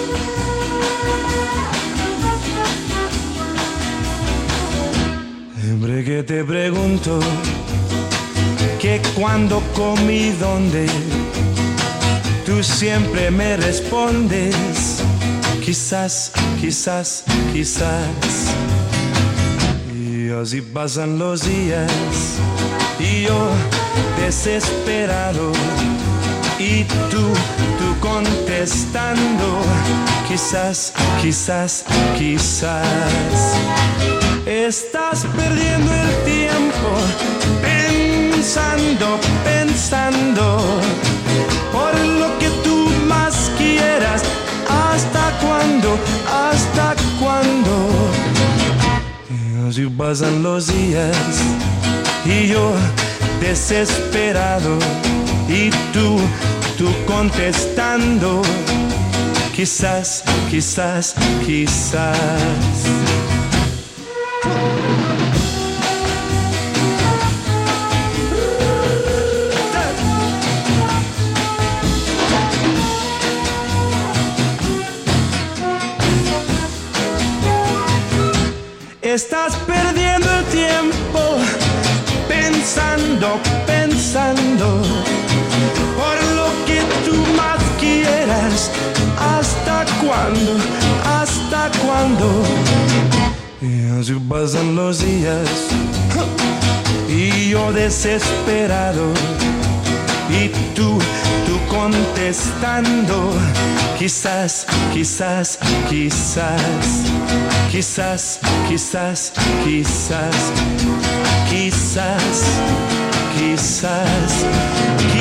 Siempre que te pregunto que cuándo comí dónde, tú siempre me respondes quizás, quizás, quizás. Y así pasan los días y yo desesperado y tú contestando quizás, quizás, quizás. Estás perdiendo el tiempo pensando, pensando por lo que tú más quieras. ¿Hasta cuándo? ¿Hasta cuándo? Y así pasan los días y yo desesperado y tú contestando quizás, quizás, quizás. Estás perdiendo el tiempo pensando, pensando por lo que tú más quieras. ¿Hasta cuándo? ¿Hasta cuándo? Y así pasan los días y yo desesperado y tú contestando quizás, quizás, quizás. Quizás, quizás, quizás, quizás, quizás, quizás.